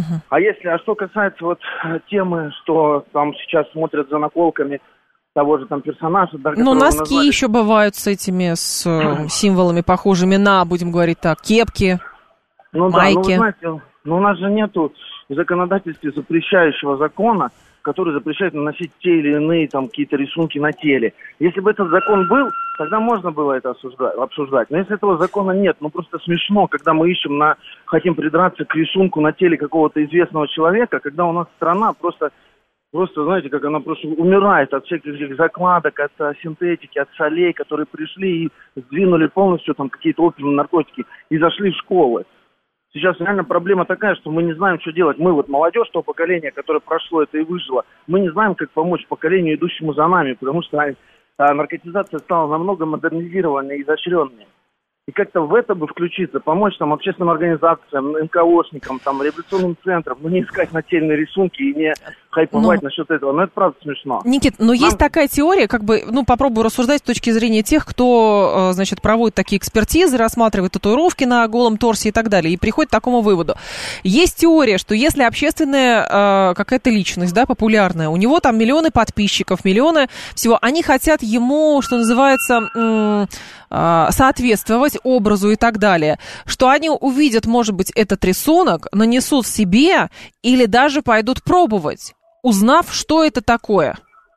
А что касается вот темы, что там сейчас смотрят за наколками того же там персонажа... Да, ну, носки еще бывают с этими, с символами, похожими на, будем говорить так, кепки, майки. Да, вы знаете, у нас же нету в законодательстве запрещающего закона, который запрещает наносить те или иные там какие-то рисунки на теле. Если бы этот закон был, тогда можно было это обсуждать. Но если этого закона нет, просто смешно, когда мы хотим придраться к рисунку на теле какого-то известного человека, когда у нас страна просто, знаете, как она просто умирает от всяких закладок, от синтетики, от солей, которые пришли и сдвинули полностью там какие-то опиумные наркотики и зашли в школы. Сейчас реально проблема такая, что мы не знаем, что делать. Мы вот молодежь того поколения, которое прошло это и выжило, мы не знаем, как помочь поколению, идущему за нами, потому что наркотизация стала намного модернизированнее и изощреннее. И как-то в это бы включиться, помочь там общественным организациям, НКОшникам, там, реабилитационным центрам, не искать нательные рисунки и не хайповать насчет этого. Но это правда смешно. Никит, есть такая теория, попробую рассуждать с точки зрения тех, кто, значит, проводит такие экспертизы, рассматривает татуировки на голом торсе и так далее, и приходит к такому выводу. Есть теория, что если общественная какая-то личность, да, популярная, у него там миллионы подписчиков, миллионы всего, они хотят ему, что называется, соответствовать образу и так далее, что они увидят, может быть, этот рисунок, нанесут себе или даже пойдут пробовать, узнав, что это такое.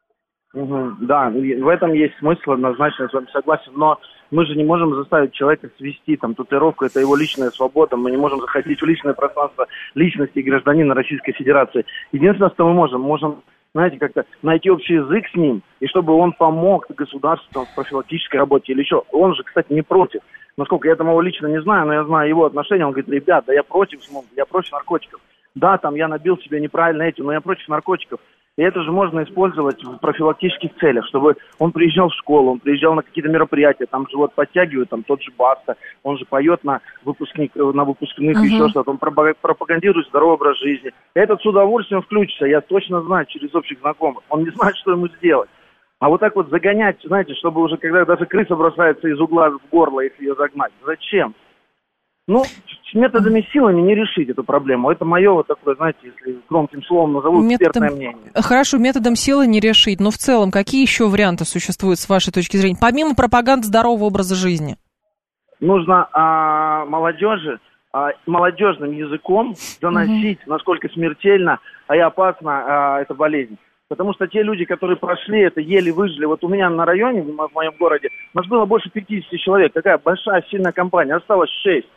Да, в этом есть смысл, однозначно я с вами согласен, но мы же не можем заставить человека свести там татуировку, это его личная свобода, мы не можем заходить в личное пространство личности гражданина Российской Федерации. Единственное, что мы можем, знаете, как-то найти общий язык с ним, и чтобы он помог государству в профилактической работе или еще. Он же, кстати, не против. Насколько я там его лично не знаю, но я знаю его отношения. Он говорит: ребят, да я против наркотиков. Да, там я набил себе неправильно но я против наркотиков. И это же можно использовать в профилактических целях, чтобы он приезжал в школу, он приезжал на какие-то мероприятия, там же вот подтягивают, там тот же Баста, он же поет на выпускных еще что-то, он пропагандирует здоровый образ жизни. Этот с удовольствием включится, я точно знаю через общих знакомых. Он не знает, что ему сделать. А вот так вот загонять, знаете, чтобы уже, когда даже крыса бросается из угла в горло, если ее загнать, зачем? Ну, методами силами не решить эту проблему. Это мое вот такое, знаете, если громким словом назову, экспертное мнение. Хорошо, методом силы не решить. Но в целом, какие еще варианты существуют с вашей точки зрения, помимо пропаганды здорового образа жизни? Нужно молодежи молодежным языком доносить, насколько смертельна и опасна эта болезнь. Потому что те люди, которые прошли это, еле выжили. Вот у меня на районе, в моем городе, у нас было больше 50 человек. Такая большая, сильная компания. Осталось 6.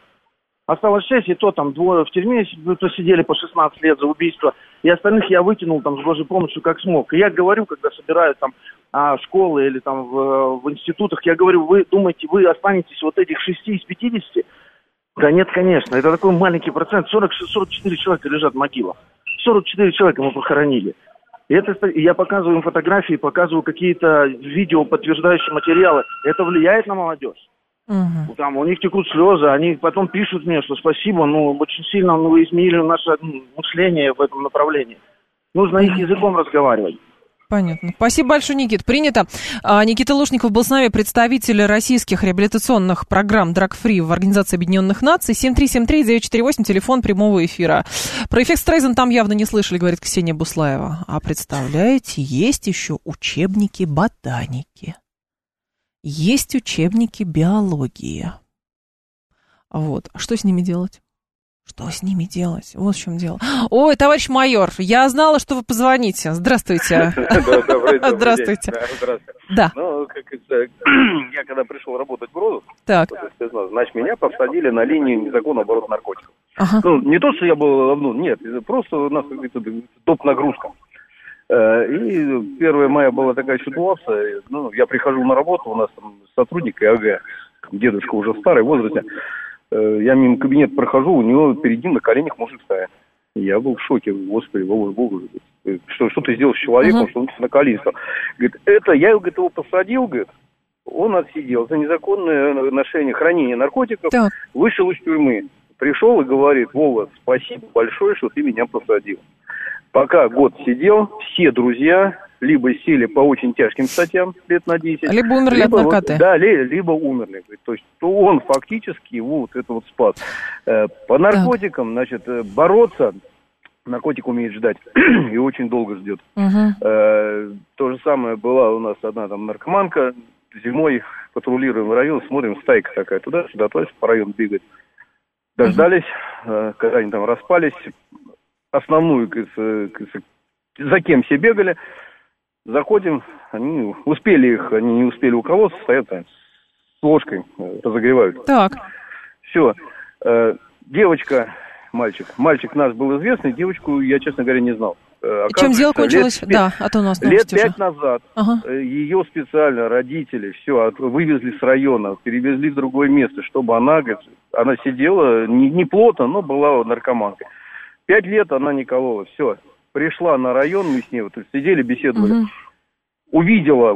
И то там двое в тюрьме посидели по 16 лет за убийство. И остальных я вытянул там с Божьей помощью как смог. И я говорю, когда собирают там школы или там в институтах, я говорю, вы думаете, вы останетесь вот этих 6 из 50? Да нет, конечно. Это такой маленький процент. 44 человека лежат в могилах. 44 человека мы похоронили. И я показываю им фотографии, показываю какие-то видео, подтверждающие материалы. Это влияет на молодежь. Там у них текут слезы, они потом пишут мне, что спасибо, очень сильно вы изменили наше мышление в этом направлении. Нужно их языком разговаривать. Понятно. Спасибо большое, Никит. Принято. Никита Лушников был с нами, представитель российских реабилитационных программ Drug Free в Организации Объединенных Наций. 7373948, телефон прямого эфира. Про эффект Стрейзен там явно не слышали, говорит Ксения Буслаева. А представляете, есть еще учебники ботаники. Есть учебники биологии. Вот. А что с ними делать? Что с ними делать? Вот в чем дело. Ой, товарищ майор, я знала, что вы позвоните. Здравствуйте. Здравствуйте. Да. Ну, как говорится, я когда пришел работать в Бродов, значит, меня посадили на линию незаконного оборота наркотиков. Ну, не то, что я был, нет, просто у нас доп. Нагрузка. И 1 мая была такая ситуация, я прихожу на работу, у нас там сотрудник ИАГ, дедушка уже в старой возрасте, я мимо кабинета прохожу, у него перед ним на коленях мужик стоит. Я был в шоке, господи, Богу, что ты сделал с человеком, что он на коленях стал. Говорит, я его посадил, говорит, он отсидел за незаконное ношение, хранение наркотиков, вышел из тюрьмы, пришел и говорит, Вова, спасибо большое, что ты меня посадил. Пока год сидел, все друзья либо сели по очень тяжким статьям лет на 10. Либо умерли от наркоты. Либо умерли. То есть он фактически его вот это вот спас. По наркотикам, значит, бороться, наркотик умеет ждать и очень долго ждет. То же самое была у нас одна там наркоманка. Зимой патрулируем район, смотрим, стайка такая туда-сюда, по району бегает. Дождались, когда они там распались. Основную, за кем все бегали, заходим, они не успели уколоться, стоят там с ложкой, разогревают. Так. Все. Девочка, мальчик. Мальчик наш был известный, девочку я, честно говоря, не знал. Чем дело кончилось? Да, а то у нас лет 5 назад ее специально родители вывезли с района, перевезли в другое место, чтобы она сидела не плотно, но была наркоманкой. 5 лет она не колола, все. Пришла на район, мы с ней сидели, беседовали. Увидела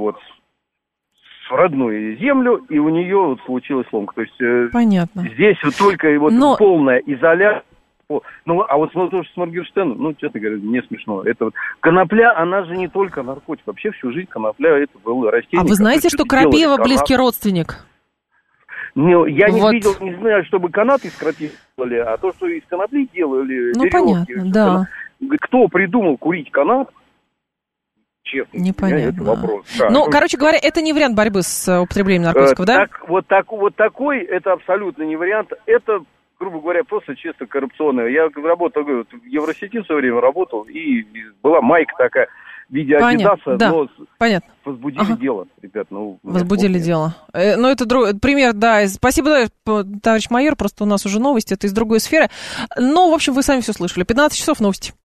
родную землю, и у нее случилась ломка. То есть понятно. Здесь только полная изоляция. А вот с Моргенштерном, честно говоря, не смешно. Это конопля, она же не только наркотик. Вообще всю жизнь конопля это было растение. А вы знаете, что крапива близкий родственник? Я не видел, не знаю, чтобы канаты из крапивы делали, а то, что из конопли делали, веревки. Понятно, да. Кто придумал курить канат? Честно, непонятно. Это вопрос. Короче говоря, это не вариант борьбы с употреблением наркотиков, да? Такой, это абсолютно не вариант. Это, грубо говоря, просто чисто коррупционное. Я работал, в Евросети в свое время работал, и была майка такая, в виде Адидаса, но возбудили дело, ребят. Возбудили дело. Это пример, да. Спасибо, товарищ майор, просто у нас уже новости, это из другой сферы. В общем, вы сами все слышали. 15 часов новости.